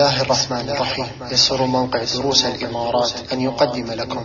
الله الرحمن الرحيم. يسر موقع دروس الإمارات أن يقدم لكم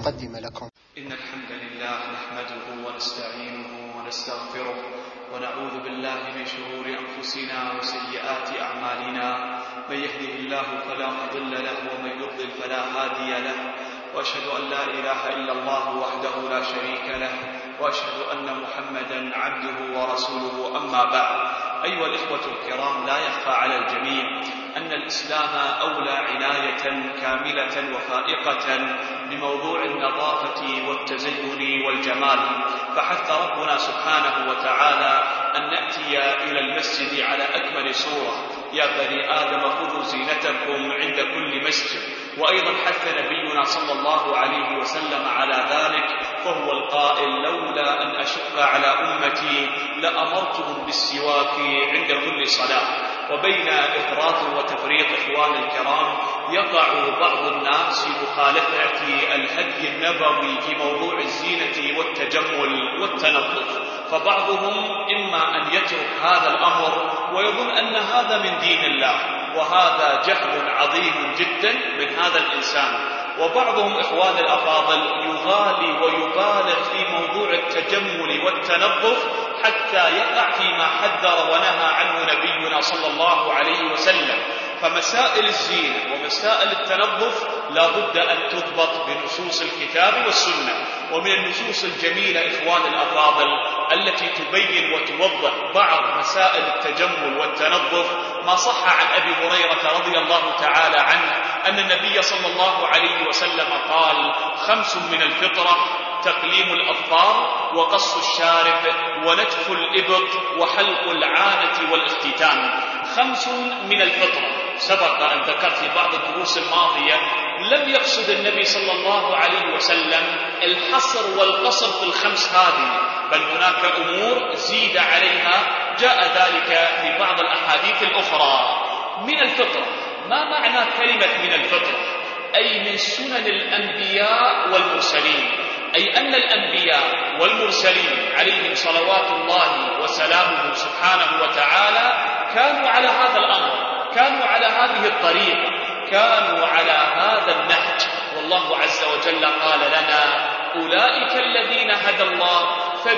إن الحمد لله نحمده ونستعينه ونستغفره ونعوذ بالله من شرور أنفسنا وسيئات أعمالنا. من يهده الله فلا مضل له ومن يضلل فلا هادي له، وأشهد أن لا إله إلا الله وحده لا شريك له، وأشهد أن محمدا عبده ورسوله. أما بعد، أيها الإخوة الكرام، لا يخفى على الجميع أن الإسلام أولى عناية كاملة وفائقة بموضوع النظافة والتزين والجمال، فحث ربنا سبحانه وتعالى أن نأتي إلى المسجد على أكمل صورة. يا بني آدم خذوا زينتكم عند كل مسجد. وأيضا حث نبينا صلى الله عليه وسلم على ذلك، فهو القائل: لولا أن أشق على أمتي لأمرتهم بالسواك عند كل صلاة. وبين إفراط وتفريط إخوان الكرام يقع بعض الناس في مخالفة الهدي النبوي في موضوع الزينة والتجمل والتنظف، فبعضهم إما أن يترك هذا الأمر ويظن أن هذا من دين الله، وهذا جهل عظيم جدا من هذا الإنسان. وبعضهم إخوان الأفاضل يغالي ويبالغ في موضوع التجمل والتنظف حتى يقع فيما حذر ونهى عنه نبينا صلى الله عليه وسلم. فمسائل الزينة ومسائل التنظف لا بد أن تضبط بنصوص الكتاب والسنة. ومن النصوص الجميلة إخوان الأفاضل التي تبين وتوضح بعض مسائل التجمل والتنظف ما صح عن أبي هريرة رضي الله تعالى عنه أن النبي صلى الله عليه وسلم قال: 5 من الفطرة: تقليم الأظفار، وقص الشارب، ونتف الإبط، وحلق العانة والاختتان. 5 من الفطرة. سبق أن ذكرت في بعض الدروس الماضية لم يقصد النبي صلى الله عليه وسلم الحصر والقصر في ال5 هذه، بل هناك أمور زيد عليها جاء ذلك في بعض الأحاديث الأخرى. من الفطرة، ما معنى كلمة من الفطرة؟ أي من سنن الأنبياء والمرسلين، أي أن الأنبياء والمرسلين عليهم صلوات الله وسلامه سبحانه وتعالى كانوا على هذا الأمر، كانوا على هذه الطريقة، كانوا على هذا النهج. والله عز وجل قال لنا: أولئك الذين هدى الله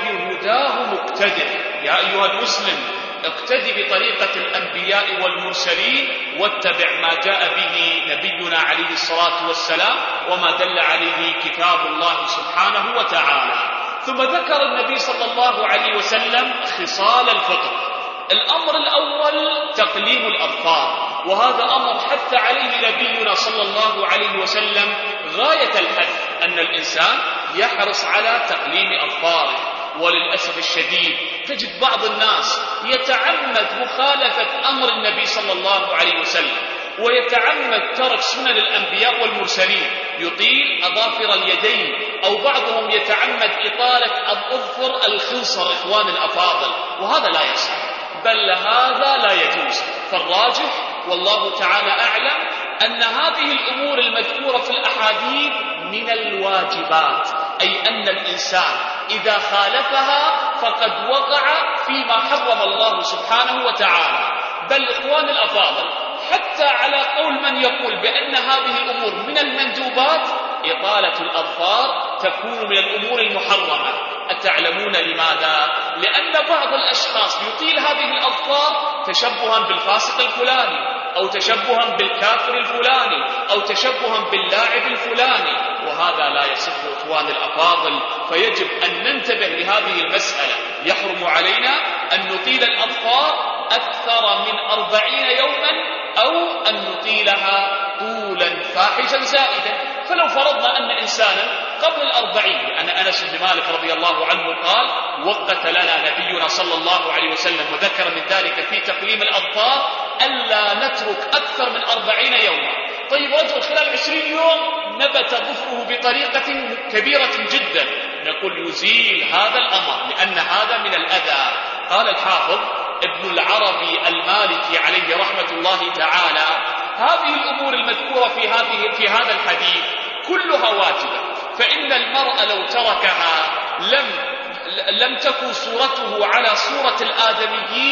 فبهداه مقتدر. يا أيها المسلم، اقتدي بطريقة الأنبياء والمرسلين واتبع ما جاء به نبينا عليه الصلاة والسلام وما دل عليه كتاب الله سبحانه وتعالى. ثم ذكر النبي صلى الله عليه وسلم خصال الفطر. الأمر الأول تقليم الأظفار، وهذا أمر حث عليه نبينا صلى الله عليه وسلم غاية الحث، أن الإنسان يحرص على تقليم أظفاره. وللأسف الشديد تجد بعض الناس يتعمد مخالفة أمر النبي صلى الله عليه وسلم، ويتعمد ترك سنن الأنبياء والمرسلين، يطيل أظافر اليدين، أو بعضهم يتعمد إطالة الأظفر الخنصر إخوان الأفاضل، وهذا لا يصح، بل هذا لا يجوز. فالراجح والله تعالى أعلم أن هذه الأمور المذكورة في الأحاديث من الواجبات، أي أن الإنسان إذا خالفها فقد وقع فيما حرم الله سبحانه وتعالى. بل إخوان الأفاضل، حتى على قول من يقول بأن هذه الأمور من المندوبات، إطالة الأظفار تكون من الأمور المحرمة. أتعلمون لماذا؟ لأن بعض الأشخاص يطيل هذه الأظفار تشبها بالفاسق الفلاني، أو تشبها بالكافر الفلاني، أو تشبها باللاعب الفلاني، وهذا لا يصح إخوان الأفاضل. فيجب أن ننتبه لهذه المسألة. يحرم علينا أن نطيل الأظفار أكثر من 40 يوما، أو أن نطيلها طولا فاحشا زائدا. فلو فرضنا أن إنسانا قبل 40، لأن أنس بن مالك رضي الله عنه قال: وقت لنا نبينا صلى الله عليه وسلم، وذكر من ذلك في تقليم الأظفار ألا نترك أكثر من 40 يوما. طيب رجل خلال 20 يوم نبت ظفره بطريقة كبيرة جدا، نقول يزيل هذا الأمر، لأن هذا من الأذى. قال الحافظ ابن العربي المالكي عليه رحمة الله تعالى: هذه الأمور المذكورة في هذا الحديث كلها واجبة، فإن المرء لو تركها لم تكن صورته على صورة الآدميين،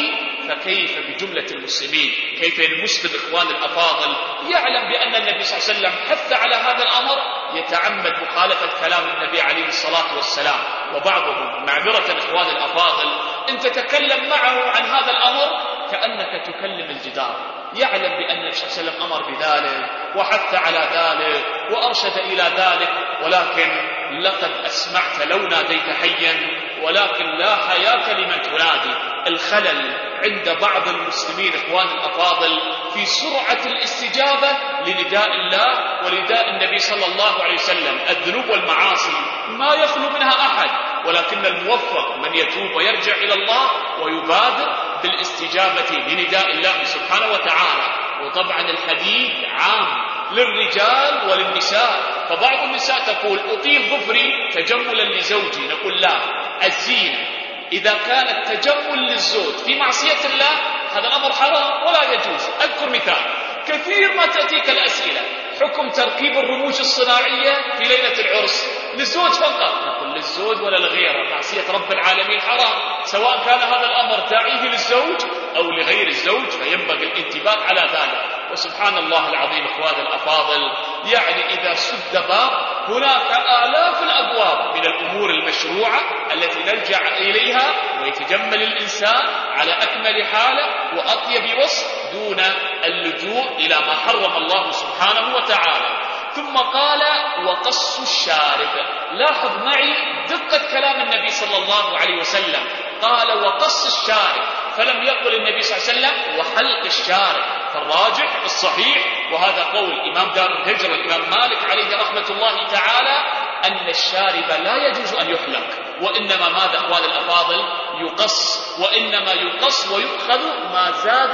فكيف بجملة المسلمين؟ كيف المسلم إخوان الأفاضل يعلم بأن النبي صلى الله عليه وسلم حث على هذا الأمر يتعمد مخالفة كلام النبي عليه الصلاة والسلام؟ وبعضهم معذرة إخوان الأفاضل إن تتكلم معه عن هذا الأمر كأنك تكلم الجدار، يعلم بأن النبي صلى الله عليه وسلم أمر بذلك وحث على ذلك وأرشد إلى ذلك، ولكن لقد أسمعت لو ناديت حيا ولكن لا حياة لمن تنادي. الخلل عند بعض المسلمين إخوان الأفاضل في سرعة الاستجابة لنداء الله ونداء النبي صلى الله عليه وسلم. الذنوب والمعاصي ما يخلو منها أحد، ولكن الموفق من يتوب ويرجع إلى الله ويبادر بالاستجابة لنداء الله سبحانه وتعالى. وطبعا الحديث عام للرجال وللنساء، فبعض النساء تقول أطيل ظفري تجملا لزوجي، نقول لا، الزينة إذا كان التجمل للزوج في معصية الله هذا الأمر حرام ولا يجوز. أذكر مثال، كثير ما تأتيك الأسئلة حكم تركيب الرموش الصناعية في ليلة العرس للزوج فقط، نقول للزوج ولا لغيره، معصية رب العالمين حرام، سواء كان هذا الأمر داعيه للزوج أو لغير الزوج، فينبغي الانتباه على ذلك. وسبحان الله العظيم إخوان الأفاضل، يعني إذا سد باب هناك آلاف الأبواب من الأمور المشروعة التي نرجع إليها ويتجمل الإنسان على أكمل حالة وأطيب وصف دون اللجوء إلى ما حرم الله سبحانه وتعالى. ثم قال وقص الشارب. لاحظ معي دقة كلام النبي صلى الله عليه وسلم، قال وقص الشارب، فلم يقل النبي صلى الله عليه وسلم وحلق الشارب. فالراجح الصحيح، وهذا قول إمام دار الهجرة الإمام مالك عليه رحمة الله تعالى، أن الشارب لا يجوز أن يحلق، وإنما ماذا أخوان الأفاضل؟ يقص، وإنما يقص ويؤخذ ما زاد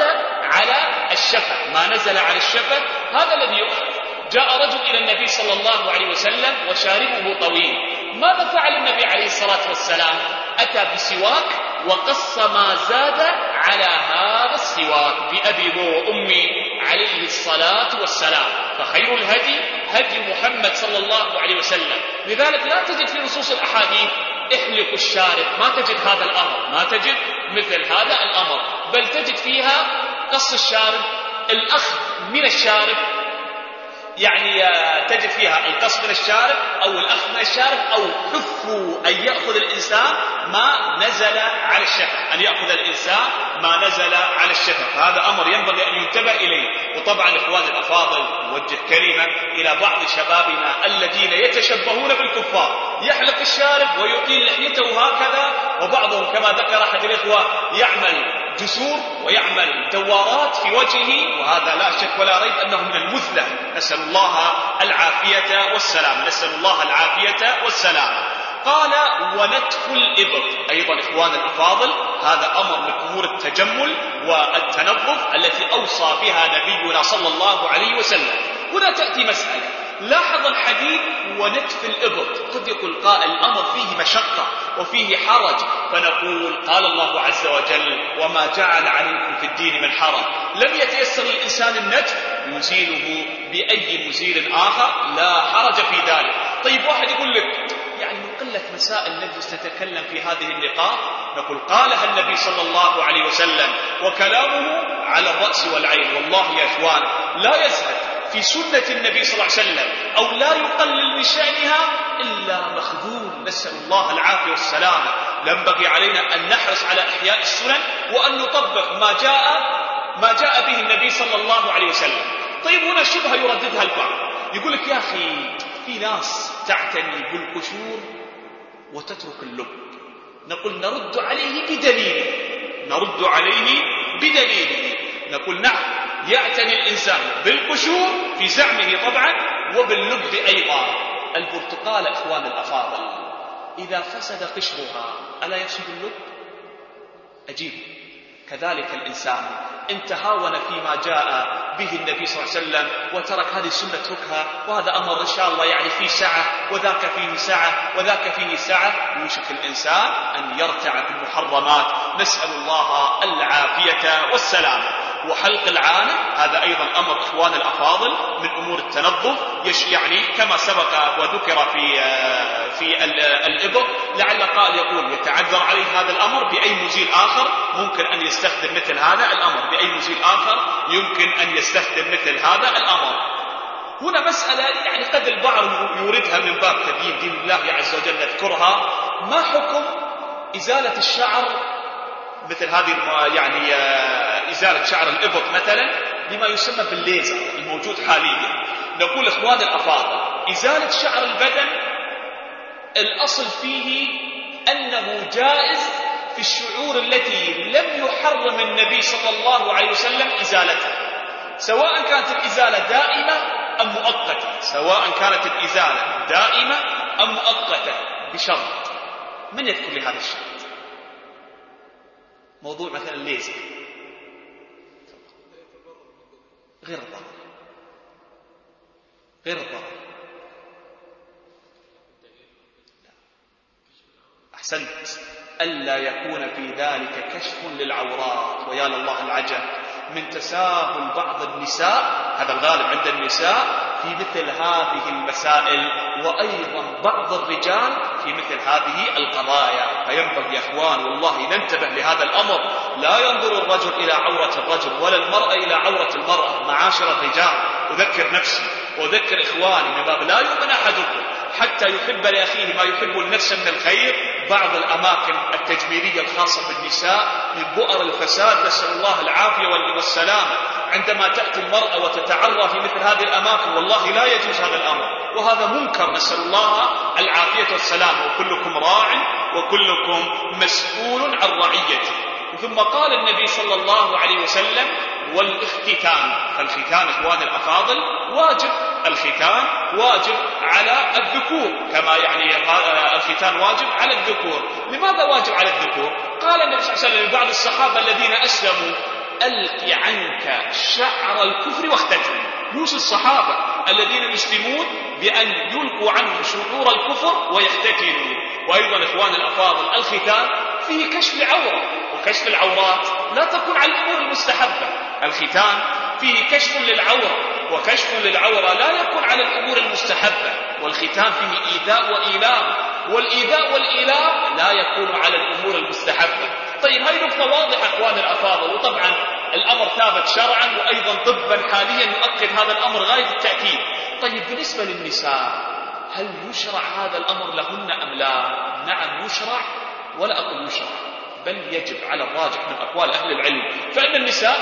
على الشفة، ما نزل على الشفة هذا الذي يؤخذ. جاء رجل إلى النبي صلى الله عليه وسلم وشاربه طويل، ماذا فعل النبي عليه الصلاة والسلام؟ أتى بسواك وقص ما زاد على هذا السواك بأبي وأمي عليه الصلاة والسلام. فخير الهدي هدي محمد صلى الله عليه وسلم. لذلك لا تجد في نصوص الأحاديث احلق الشارب، ما تجد هذا الأمر، ما تجد مثل هذا الأمر، بل تجد فيها قص الشارب، الأخذ من الشارب، يعني تجد فيها القص من الشارب أو الأخذ من الشارب، أو حفوا أن يأخذ الإنسان ما نزل على الشفة، أن يأخذ الإنسان ما نزل على الشفة. فهذا أمر ينبغي أن ينتبه إليه. وطبعا إخوان الأفاضل نوجه كلمة إلى بعض شبابنا الذين يتشبهون بالكفار، يحلق الشارب ويطيل لحيته هكذا، وبعضهم كما ذكر أحد الإخوة يعمل جسور ويعمل دوارات في وجهه، وهذا لا شك ولا ريب أنه من المثلى، نسأل الله العافية والسلام، نسأل الله العافية والسلام. قال ونتف الإبط، أيضا إخوان الأفاضل هذا أمر من أمور التجمل والتنظف التي أوصى بها نبينا صلى الله عليه وسلم. هنا تأتي مسألة، لاحظ الحديث ونتف الإبط، قد يقول قائل الأمر فيه مشقة وفيه حرج، فنقول قال الله عز وجل وما جعل عليكم في الدين من حرج، لم يتيسر للإنسان النتف يزيله بأي مزيل آخر، لا حرج في ذلك. طيب واحد يقول لك يعني من قلة مسائل نجلس نتكلم في هذه النقاط، نقول قالها النبي صلى الله عليه وسلم وكلامه على الرأس والعين. والله يا إخوان لا يزهد في سنة النبي صلى الله عليه وسلم أو لا يقلل من شأنها إلا مخذول، نسأل الله العافية والسلامة. ينبغي علينا أن نحرص على إحياء السنن وأن نطبق ما جاء به النبي صلى الله عليه وسلم. طيب هنا شبهة يرددها البعض، يقول لك يا أخي في ناس تعتني بالقشور وتترك اللب. نقول نرد عليه بدليل، نرد عليه بدليل، نقول نعم يعتني الإنسان بالقشور في زعمه طبعا وباللب أيضا. البرتقال إخوان الأفاضل إذا فسد قشرها ألا يفسد اللب؟ أجيب. كذلك الإنسان إن تهاون فيما جاء به النبي صلى الله عليه وسلم وترك هذه السنة اتركها، وهذا أمر إن شاء الله يعني فيه سعة وذاك فيه سعة وذاك فيه سعة، يوشك الإنسان أن يرتع في المحرمات، نسأل الله العافية والسلامة. وحلق العانة هذا أيضا أمر إخوان الأفاضل من أمور التنظف، يعني كما سبق وذكر في الإبط، لعل قائل يقول يتعذر عليه هذا الأمر بأي مزيل آخر ممكن أن يستخدم مثل هذا الأمر، بأي مزيل آخر يمكن أن يستخدم مثل هذا الأمر. هنا مسألة يعني قد البعض يوردها من باب تبيين دين الله عز وجل، نذكرها: ما حكم إزالة الشعر مثل هذه، يعني إزالة شعر الإبط مثلا بما يسمى بالليزر الموجود حاليا؟ نقول إخوان الأفاضل، إزالة شعر البدن الأصل فيه أنه جائز في الشعور التي لم يحرم النبي صلى الله عليه وسلم إزالتها، سواء كانت الإزالة دائمة أم مؤقتة، سواء كانت الإزالة دائمة أم مؤقتة، بشرط. من يذكر لي هذا الشرط؟ موضوع مثلا الليزر غير الضرر، غير الضرر. أحسنت، ألا يكون في ذلك كشف للعورات. ويا لله العجب من تساهل بعض النساء، هذا الغالب عند النساء، في مثل هذه المسائل، وأيضا بعض الرجال في مثل هذه القضايا. فينبغي يا إخوان والله ننتبه لهذا الأمر. لا ينظر الرجل إلى عورة الرجل ولا المرأة إلى عورة المرأة. معاشر الرجال، أذكر نفسي وأذكر إخواني من باب لا يؤمن أحدكم حتى يحب لأخيه ما يحب لنفسه من الخير. بعض الأماكن التجميلية الخاصة بالنساء من بؤر الفساد، نسأل الله العافية والسلامة. عندما تأتي المرأة وتتعرى في مثل هذه الأماكن والله لا يجوز هذا الأمر، وهذا منكر، نسأل الله العافية والسلامة. وكلكم راع وكلكم مسؤول عن رعيته. ثم قال النبي صلى الله عليه وسلم: والاختتان. فالختان إخوان الأفاضل واجب، الختان واجب على الذكور، كما يعني الختان واجب على الذكور. لماذا واجب على الذكور؟ قال النبي صلى الله عليه وسلم لبعض الصحابة الذين أسلموا: ألق عنك شعر الكفر واختتن. يوصي الصحابة الذين يسلمون بأن يلقوا عنهم شعور الكفر ويختتنوا. وأيضا إخوان الأفاضل الختان فيه كشف العورة، وكشف العورات لا تكون على الأمور المستحبة. الختان فيه كشف للعورة، وكشف للعورة لا يكون على الأمور المستحبة. والختان فيه إيذاء وإيلام، والإيذاء والإيلام لا يكون على الأمور المستحبة. طيب هذه نقطة واضحة إخوان الأفاضل، وطبعا الأمر ثابت شرعا وأيضا طبا حاليا يؤكد هذا الأمر غاية التأكيد. طيب بالنسبة للنساء هل يشرع هذا الأمر لهن أم لا؟ نعم يشرع، ولا أقول يشرع، بل يجب على الراجح من أقوال أهل العلم، فإن النساء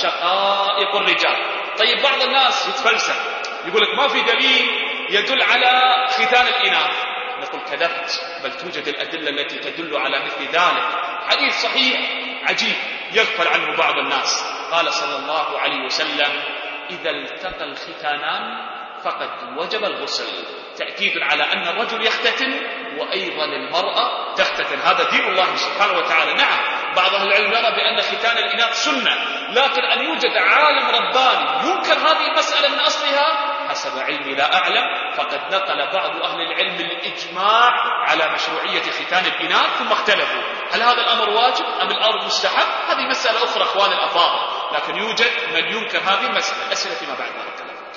شقائق الرجال. طيب بعض الناس يتفلسف يقول لك ما في دليل يدل على ختان الإناث. نقول كذبت، بل توجد الأدلة التي تدل على مثل ذلك. حديث صحيح عجيب يغفل عنه بعض الناس. قال صلى الله عليه وسلم: إذا التقى الختانان فقد وجب الغسل، تأكيد على أن الرجل يختتن وأيضا المرأة تختتن. هذا دين الله سبحانه وتعالى. نعم بعض أهل العلم يرى بأن ختان الإناث سنة، لكن أن يوجد عالم رباني ينكر هذه المسألة من أصلها حسب علمي لا أعلم. فقد نقل بعض أهل العلم الإجماع على مشروعية ختان الإناث ثم اختلفوا هل هذا الأمر واجب أم الأمر مستحب. هذه مسألة أخرى إخوان الأفاضل، لكن يوجد من ينكر هذه المسألة. أسئلة فيما بعد بارك الله فيك.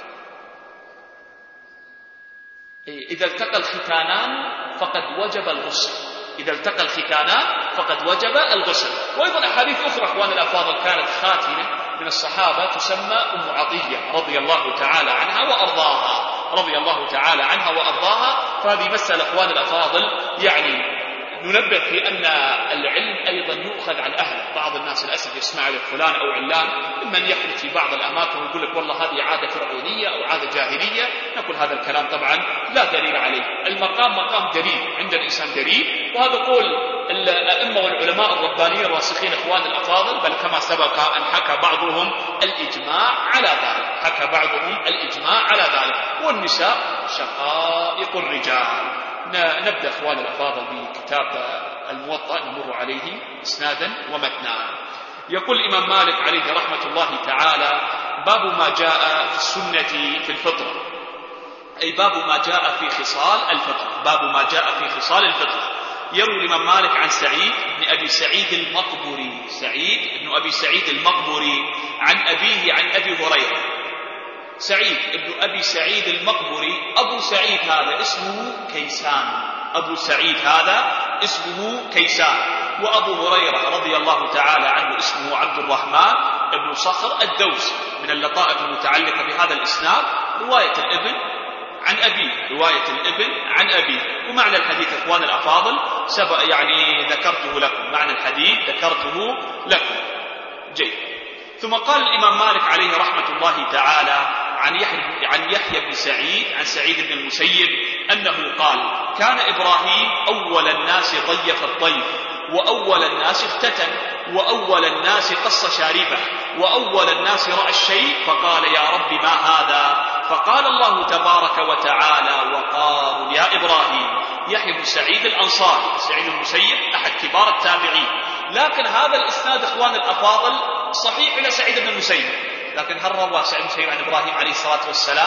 إذا التقى الختانان فقد وجب الغسل، إذا التقى الختانان فقد وجب الغسل. وأيضا أحاديث أخرى إخوان الأفاضل كانت خاتمة من الصحابة تسمى أم عطية رضي الله تعالى عنها وأرضاها، رضي الله تعالى عنها وأرضاها. فهذه مسألة إخوان الأفاضل يعني ننبه في أن العلم أيضا يؤخذ عن أهله. بعض الناس للأسف يسمع لك فلان أو علان ممن يخرج في بعض الأماكن ويقول لك والله هذه عادة فرعونية أو عادة جاهلية. نقول هذا الكلام طبعا لا دليل عليه. المقام مقام دليل، عند الإنسان دليل، وهذا قول الأئمة والعلماء الربانيين الراسخين إخوان الأفاضل، بل كما سبق أن حكى بعضهم الإجماع على ذلك، حكى بعضهم الإجماع على ذلك. والنساء شقائق الرجال. نبدأ إخوان الأفاضل بكتاب الموطأ نمر عليه إسنادا ومتنا. يقول الإمام مالك عليه رحمة الله تعالى: باب ما جاء في السنة في الفطرة، أي باب ما جاء في خصال الفطرة، باب ما جاء في خصال الفطرة. يروي الإمام مالك عن سعيد بن أبي سعيد المقبري، سعيد بن أبي سعيد المقبري عن أبيه عن أبي هريرة. سعيد بن أبي سعيد المقبري، أبو سعيد هذا اسمه كيسان، أبو سعيد هذا اسمه كيسان، وأبو هريرة رضي الله تعالى عنه اسمه عبد الرحمن بن صخر الدوسي. من اللطائف المتعلقة بهذا الإسناد رواية الابن عن أبيه، رواية الابن عن أبيه. ومعنى الحديث إخوان الأفاضل سبق يعني ذكرته لكم، معنى الحديث ذكرته لكم. جيد. ثم قال الإمام مالك عليه رحمة الله تعالى عن يحيى بن سعيد عن سعيد بن المسيب أنه قال: كان إبراهيم أول الناس ضيف الضيف، وأول الناس اختتن، وأول الناس قص شاربه، وأول الناس رأى الشيء فقال: يا رب ما هذا؟ فقال الله تبارك وتعالى: وقار يا إبراهيم. يحيى بن سعيد الأنصاري، سعيد المسيب أحد كبار التابعين، لكن هذا الإسناد إخوان الأفاضل صحيح إلى سعيد بن المسيب، لكن هل روى سعيد بن المسيب عن إبراهيم عليه الصلاة والسلام؟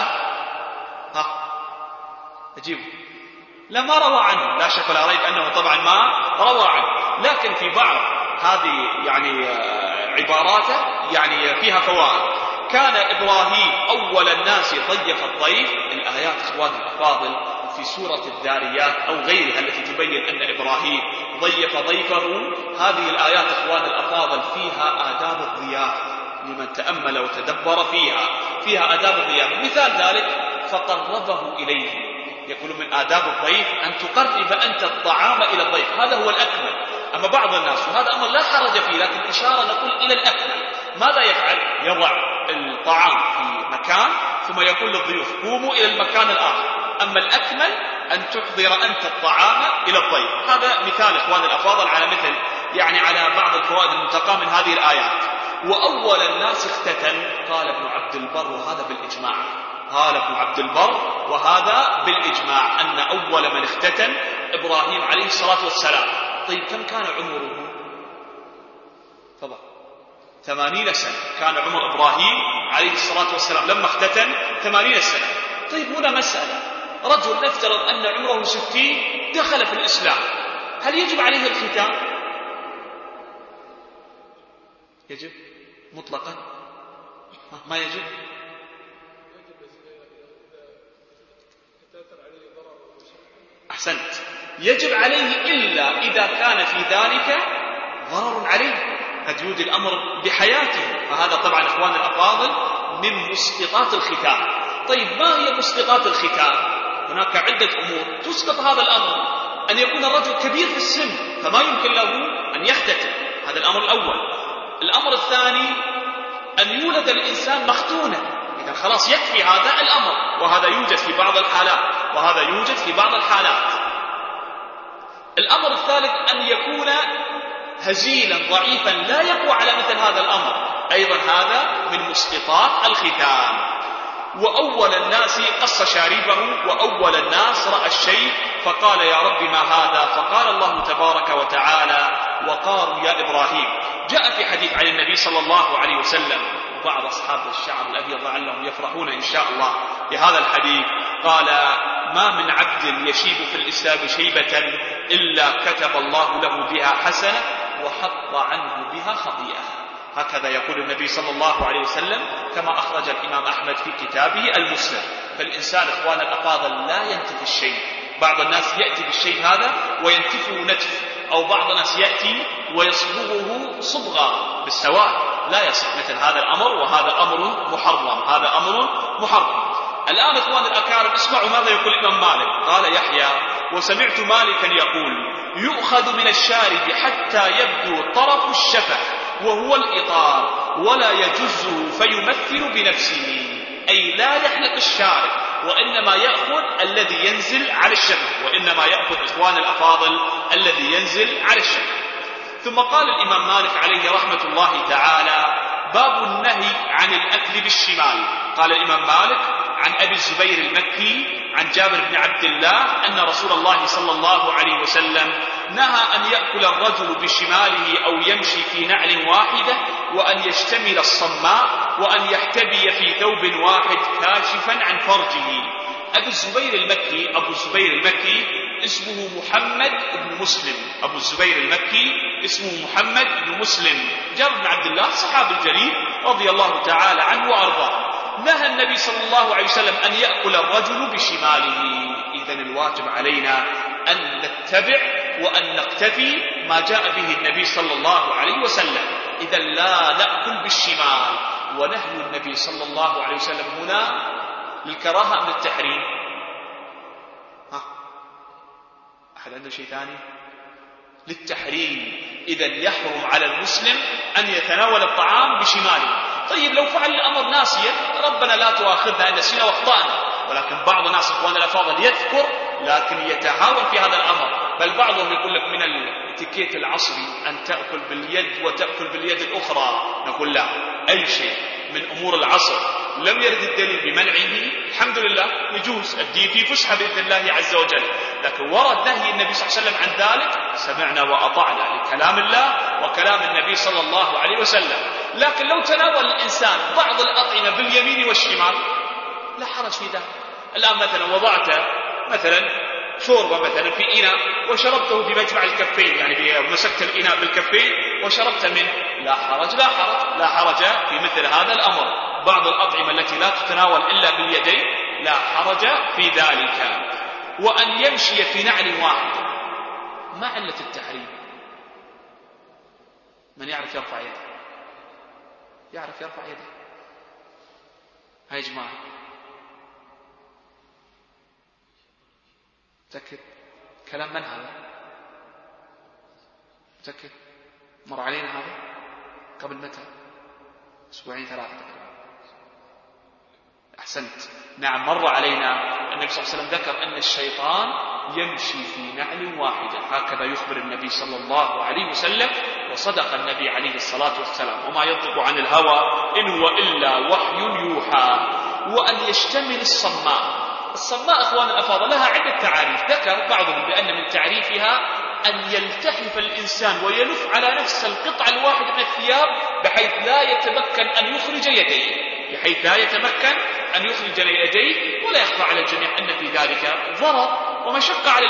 أجيبه. لا، ما روى عنه، لا شك ولا ريب أنه طبعا ما روى عنه، لكن في بعض هذه يعني عباراته يعني فيها فوائد. كان إبراهيم أول الناس ضيف الضيف. الآيات إخوان الأفاضل في سورة الذاريات أو غيرها التي تبين أن إبراهيم ضيف ضيفه، هذه الآيات إخوان الأفاضل فيها آداب الضيافة لمن تأمل وتدبر فيها آداب الضيافة. مثال ذلك: فقربه إليه. يقول من آداب الضيف أن تقرب أنت الطعام إلى الضيف، هذا هو الأكمل. أما بعض الناس، وهذا أمر لا حرج فيه، لكن إشارة نقول إلى الأكمل، ماذا يفعل؟ يضع الطعام في مكان ثم يقول للضيوف: قوموا إلى المكان الآخر. أما الأكمل أن تحضر أنت الطعام إلى الضيف. هذا مثال إخوان الأفاضل على مثل يعني على بعض الفوائد المنتقاة من هذه الآيات. وأول الناس اختتن، قال ابن عبد البر وهذا بالإجماع، قال ابن عبد البر وهذا بالإجماع أن أول من اختتن إبراهيم عليه الصلاة والسلام. طيب كم كان عمره؟ طبعا 80 سنة كان عمر إبراهيم عليه الصلاة والسلام لما اختتن 80 سنة. طيب هنا مسألة: رجل نفترض أن عمره 60 دخل في الإسلام، هل يجب عليه الختان؟ يجب مطلقا؟ ما يجب؟ أحسنت، يجب عليه إلا إذا كان في ذلك ضرر عليه، قد يودي الأمر بحياته، فهذا طبعا إخوان الأفاضل من مسقطات الختان. طيب ما هي مسقطات الختان؟ هناك عدة أمور تسقط هذا الأمر: أن يكون الرجل كبير في السن فما يمكن له أن يختتن، هذا الأمر الأول. الأمر الثاني أن يولد الإنسان مختونا، إذا خلاص يكفي هذا الأمر، وهذا يوجد في بعض الحالات، الأمر الثالث أن يكون هزيلا ضعيفا لا يقوى على مثل هذا الأمر، أيضا هذا من مسقطات الختان. وأول الناس قص شاربه، وأول الناس رأى الشيء فقال: يا رب ما هذا؟ فقال الله تبارك وتعالى: وقاروا يا إبراهيم. جاء في حديث عن النبي صلى الله عليه وسلم، وبعض أصحاب الشعر الأبيض لعلهم يفرحون إن شاء الله بهذا الحديث، قال: ما من عبد يشيب في الإسلام شيبة إلا كتب الله له بها حسنة وحط عنه بها خطيئة. هكذا يقول النبي صلى الله عليه وسلم كما أخرج الإمام أحمد في كتابه المسند. فالإنسان إخوان الأفاضل لا ينتف الشيء، بعض الناس يأتي بالشيء هذا وينتفه نتف، أو بعض الناس يأتي ويصبغه صبغة بالسواد، لا يصح مثل هذا الأمر، وهذا أمر محرم. الآن إخوان الأكارم اسمعوا ماذا يقول الإمام مالك. قال يحيى: وسمعت مالكا يقول: يؤخذ من الشارب حتى يبدو طرف الشفة وهو الإطار، ولا يجزه فيمثل بنفسه، أي لا يحلق الشارب، وإنما يأخذ الذي ينزل على الشفة، وإنما يأخذ إخوان الأفاضل الذي ينزل على الشفة. ثم قال الإمام مالك عليه رحمة الله تعالى: باب النهي عن الأكل بالشمال. قال الإمام مالك عن أبي الزبير المكي عن جابر بن عبد الله أن رسول الله صلى الله عليه وسلم نهى أن يأكل الرجل بشماله أو يمشي في نعل واحدة، وأن يشتمل الصماء، وأن يحتبي في ثوب واحد كاشفا عن فرجه. أبو الزبير المكي اسمه محمد بن مسلم، أبو الزبير المكي اسمه محمد بن مسلم. جابر بن عبد الله صحابي الجليل رضي الله تعالى عنه وأرضاه. نهى النبي صلى الله عليه وسلم أن يأكل الرجل بشماله. إذن الواجب علينا أن نتبع وأن نقتفي ما جاء به النبي صلى الله عليه وسلم. إذا لا نأكل بالشمال. ونهي النبي صلى الله عليه وسلم هنا للكراهة أم للتحريم؟ أحد عنده شيء ثاني؟ للتحريم. إذا يحرم على المسلم أن يتناول الطعام بشماله. طيب لو فعل الأمر ناسيا، ربنا لا تؤاخذنا إن نسينا واخطأنا، ولكن بعض الناس إخواننا الأفاضل يذكر لكن يتهاون في هذا الأمر. بل بعضهم يقول لك من الاتيكيت العصري أن تأكل باليد وتأكل باليد الأخرى. نقول لا، أي شيء من أمور العصر لم يرد الدليل بمنعه الحمد لله يجوز، الدين فيه فسحة بإذن الله عز وجل. لكن ورد نهي النبي صلى الله عليه وسلم عن ذلك، سمعنا وأطعنا لكلام الله وكلام النبي صلى الله عليه وسلم. لكن لو تناول الإنسان بعض الأطعمة باليمين والشمال لا حرج في ذلك. الآن مثلا وضعت مثلا شوربة مثلا في إناء وشربته بمجمع الكفين، يعني مسكت الإناء بالكفين وشربت منه، لا حرج في مثل هذا الأمر. بعض الأطعمة التي لا تتناول إلا باليدين لا حرج في ذلك. وأن يمشي في نعل واحد، ما علة التحريم؟ من يعرف يرفع يده؟ يعرف يرفع يده؟ هاي جماعة متأكد؟ كلام من هذا؟ متأكد؟ مر علينا هذا قبل متى؟ أسبوعين 3 تقريبا. أحسنت، نعم مر علينا. النبي صلى الله عليه وسلم ذكر أن الشيطان يمشي في نعل واحدة، هكذا يخبر النبي صلى الله عليه وسلم. وصدق النبي عليه الصلاة والسلام، وما ينطق عن الهوى إن هو إلا وحي يوحى. وأن يشتمل الصماء أخوان الأفاضل لها عدة تعاريف، ذكر بعضهم بأن من تعريفها أن يلتحف الإنسان ويلف على نفس القطعة الواحدة من الثياب بحيث لا يتمكن أن يخرج يديه، ولا يخفى على الجميع أن في ذلك ضرر ومشقة على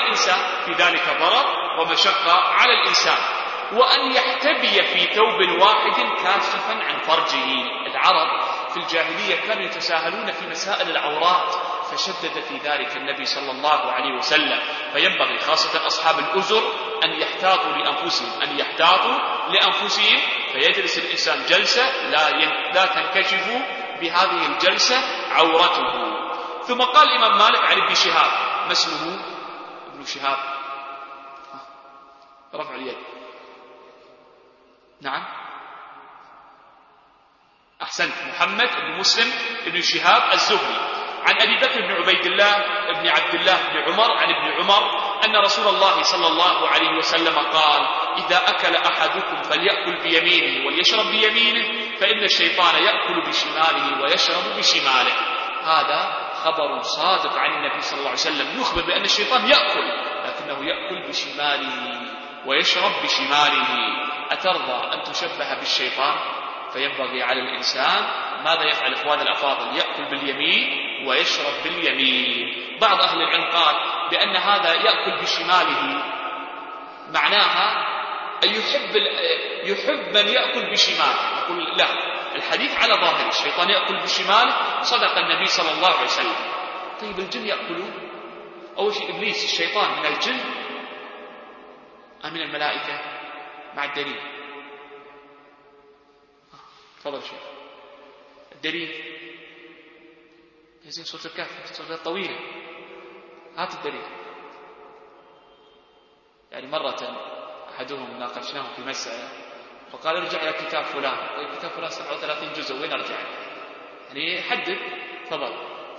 الإنسان. وأن يحتبي في ثوب واحد كاشفا عن فرجه. العرب في الجاهلية كانوا يتساهلون في مسائل العورات، فشدد في ذلك النبي صلى الله عليه وسلم. فينبغي خاصة أصحاب الأزر أن يحتاطوا لأنفسهم، فيجلس الإنسان جلسة لا تنكشف بهذه الجلسة عورته. ثم قال الإمام مالك عن ابن شهاب، ما اسمه ابن شهاب؟ رفع اليد. نعم أحسنت، محمد بن مسلم بن شهاب الزهري، عن أبي بكر بن عبيد الله بن عبد الله بن عمر عن ابن عمر أن رسول الله صلى الله عليه وسلم قال: إذا أكل أحدكم فليأكل بيمينه وليشرب بيمينه، فإن الشيطان يأكل بشماله ويشرب بشماله. هذا خبر صادق عن النبي صلى الله عليه وسلم يخبر بأن الشيطان يأكل، لكنه يأكل بشماله ويشرب بشماله. أترضى أن تشبه بالشيطان؟ فينبغي على الإنسان ماذا يفعل إخوان الأفاضل؟ يأكل باليمين ويشرب باليمين. بعض أهل العلم قال بأن هذا يأكل بشماله معناها أن يحب من يأكل بشماله. يقول لا، الحديث على ظاهر الشيطان يأكل بشماله، صدق النبي صلى الله عليه وسلم. طيب الجن يأكلون؟ أول شيء إبليس الشيطان من الجن أم من الملائكة؟ مع الدليل. تفضل شيخ. الدليل يزين سورة الكهف، سورة طويلة، هات الدليل. يعني مرة أحدهم ناقشناه في مسألة فقال ارجع إلى كتاب فلان. طيب كتاب فلان 37 جزء، وين أرجع؟ يعني حدد. تفضل.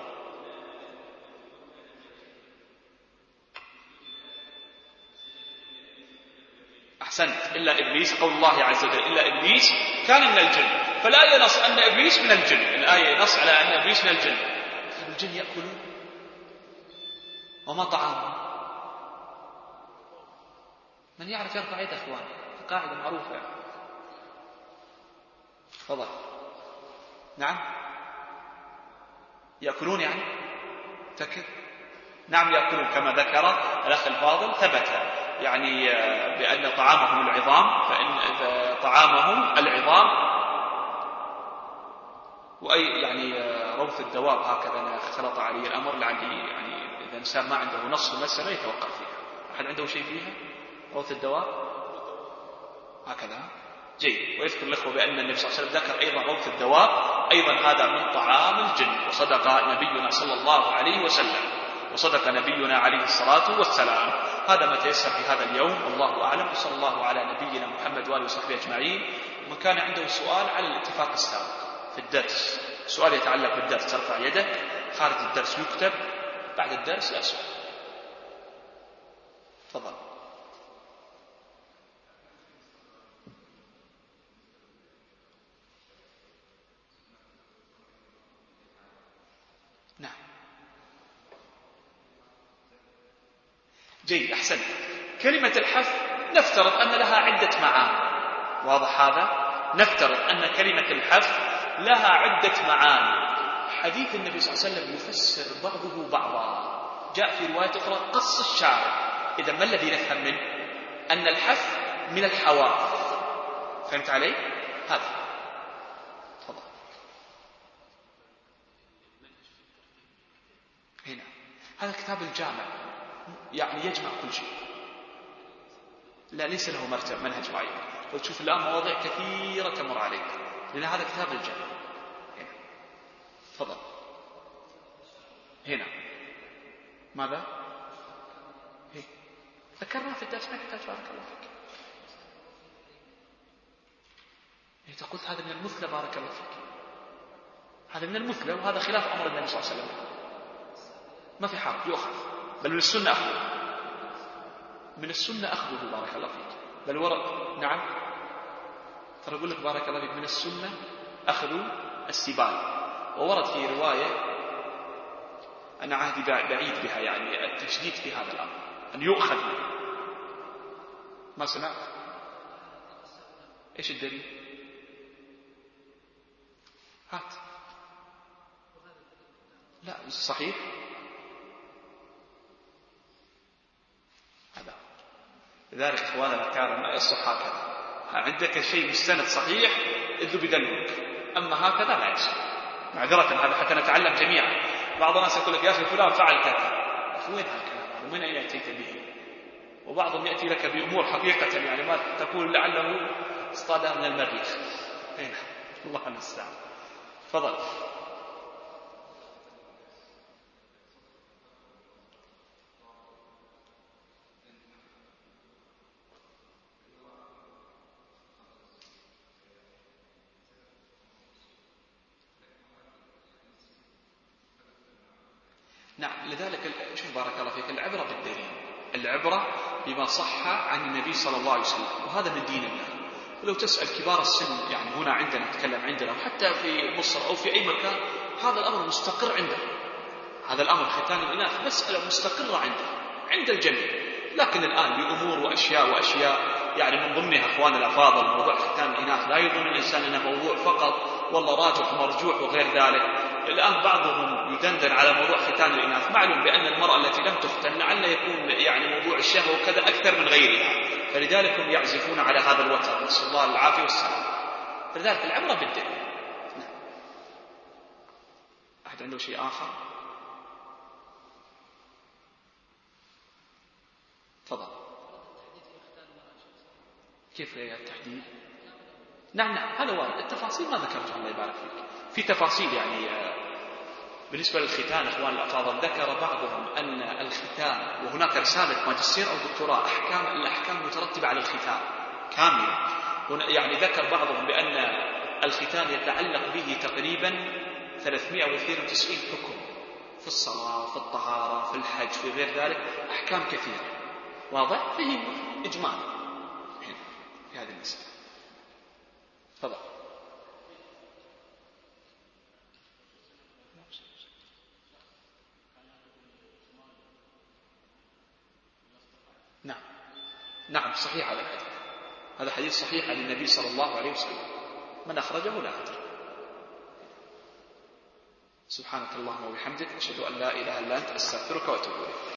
أحسنت. إلا إبليس، قول الله عز وجل إلا إبليس كان من الجن، فالآية نص أن إبليس من الجن، الآية نص على أن إبليس من الجن. الجن يأكلون وما طعامهم. من يعرف يرفع يده أخوان، قاعدة معروفة. تفضل. نعم يأكلون يعني تكد. نعم يأكلون كما ذكر الأخ الفاضل، ثبت يعني بأن طعامهم العظام، فإن طعامهم العظام وأي يعني روث الدواب، هكذا أنا خلط علي الأمر لعلي يعني إذا الإنسان ما عنده نص المسألة يتوقف فيها. أحد عنده شيء فيها؟ روث الدواب هكذا جيد. ويذكر الأخوة بأن النبي صلى الله عليه وسلم ذكر أيضا روث الدواب، أيضا هذا من طعام الجن، وصدق نبينا صلى الله عليه وسلم، وصدق نبينا عليه الصلاة والسلام. هذا ما تيسر في هذا اليوم، والله أعلم. وصلى الله على نبينا محمد وآله وصحبه أجمعين. ومن كان عنده سؤال على الاتفاق السابق في الدرس، سؤال يتعلق بالدرس ترفع يدك، خارج الدرس يكتب، بعد الدرس لا سؤال. تفضل. نعم جيد أحسن. كلمة الحث نفترض أن لها عدة معاني، واضح هذا؟ نفترض أن كلمة الحث لها عدة معاني. حديث النبي صلى الله عليه وسلم يفسر بعضه بعضا. جاء في رواية أخرى قص الشارع. إذا ما الذي نفهم منه؟ أن الحث من الحواث. فهمت علي؟ هذا. تفضل. هنا هذا كتاب الجامع، يعني يجمع كل شيء، لا ليس له منهج معين. لو تشوف الآن مواضيع كثيرة تمر عليك، لأن هذا كتاب الجامع. هنا تفضل. هنا ماذا؟ ذكرنا في الدرس، ما يحتاج بارك الله فيك. تقول هذا من المثلى، بارك الله فيك، هذا من المثلى، وهذا خلاف أمر النبي صلى الله عليه وسلم. ما في حرج، يؤخذ، بل من السنة أخذه، من السنة أخذه بارك الله فيك، بل ورد. نعم ترى أقول لك بارك الله فيك، من السنة أخذ السبال. وورد في رواية أنا عهدي بعيد بها، يعني التشديد في هذا الأمر أن يؤخذ. ما سمعت؟ إيش الدليل؟ هات. لا صحيح هذا. لذلك إخواننا الكرام ما يصح هكذا. عندك شيء مستند صحيح إذ بدلوك، أما هكذا لا يصح. معذرة هذا حتى نتعلم جميعا. بعض الناس يقول لك يا أخي فلان فعل كذا، وين هكذا؟ ومن أين يأتيك به؟ وبعضهم يأتي لك بأمور حقيقة يعني ما تقول لعله اصطادها من المريخ. الله المستعان. تفضل. نعم لذلك شوف بارك الله فيك، العبرة بالدليل، العبرة بما صح عن النبي صلى الله عليه وسلم، وهذا من دين الله. ولو تسأل كبار السن يعني هنا عندنا، نتكلم عندنا وحتى في مصر أو في أي مكان، هذا الأمر مستقر عنده. هذا الأمر ختان الإناث مسألة مستقرة عند الجميع. لكن الآن بأمور وأشياء يعني من ضمنها أخوان الأفاضل موضوع ختان الإناث، لا يظن الإنسان أنه موضوع فقط والله راجح مرجوح وغير ذلك. الآن بعضهم يدندن على موضوع ختان الإناث. معلوم بأن المرأة التي لم تختن لعل يكون يعني موضوع الشهوة وكذا أكثر من غيرها، فلذلك هم يعزفون على هذا الوتر، نسأل الله العافية والسلام. فلذلك العبرة بالدليل. أحد عنده شيء آخر؟ تفضل. كيف التحديد؟ نعم هذا وارد. التفاصيل ما ذكرتها الله يبارك فيك، في تفاصيل يعني بالنسبة للختان أخوان الأفاضل ذكر بعضهم أن الختان، وهناك رسالة ماجستير أو دكتوراه الأحكام المترتبة على الختان كاملة، يعني ذكر بعضهم بأن الختان يتعلق به تقريبا 392 حكم في الصلاة، في الطهارة، في الحج، في غير ذلك أحكام كثيرة. واضح؟ فيه إجمال في هذه المسألة. تفضل. نعم صحيح هذا الحديث، هذا حديث صحيح عن النبي صلى الله عليه وسلم، من أخرجه لا أدري. سبحانك اللهم وبحمدك، أشهد أن لا إله إلا أنت، أستغفرك وأتوب إليك.